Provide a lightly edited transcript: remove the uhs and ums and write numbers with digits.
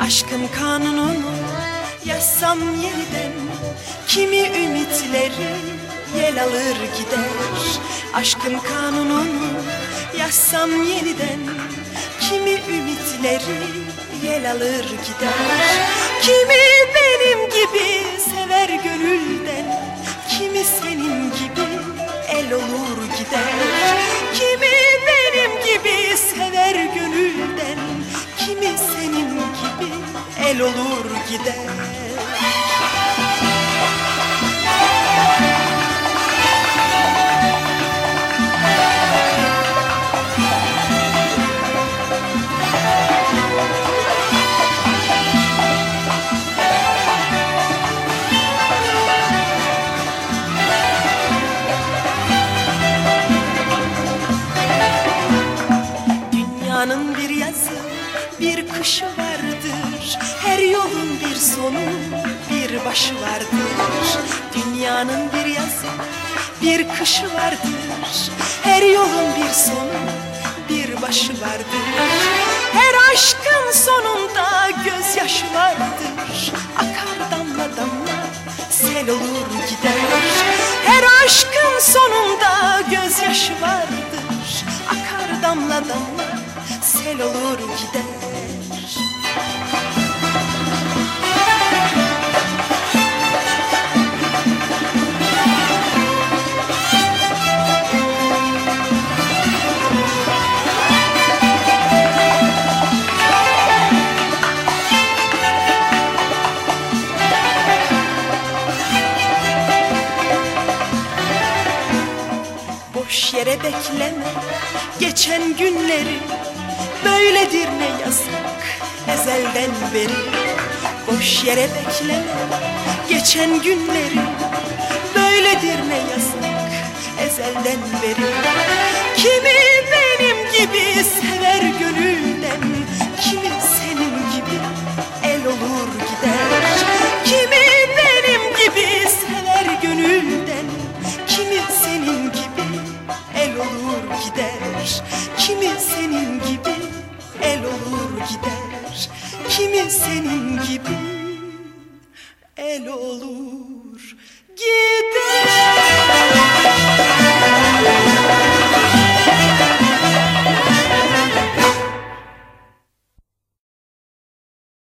Aşkın kanununu yazsam yeniden, kimi ümitleri yel alır gider. Aşkın kanununu yazsam yeniden, kimi ümitleri yel alır gider. Kimi benim gibi sever gönülden, kimi senin gibi el olur gider. Kimi benim gibi sever gönülden, kimi senin gibi el olur gider. Dünyanın bir yazı, bir kışı vardır. Her yolun bir sonu, bir başı vardır. Dünyanın bir yazı, bir kışı vardır. Her yolun bir sonu, bir başı vardır. Her aşkın sonunda gözyaşı vardır. Akar damla damla, sel olur gider. Her aşkın sonunda gözyaşı vardır. Akar damla damla, sel olur gider. Boş yere bekleme geçen günleri, böyledir ne yazık ezelden beri. Boş yere bekleme geçen günleri, böyledir ne yazık ezelden beri. Kimi benim gibi sever gönülden, kimi senin gibi el olur gider. Kimi benim gibi sever gönülden, kimi senin gibi el olur gider. Kimi senin gibi el olur gider. Kimi senin gibi el olur gider.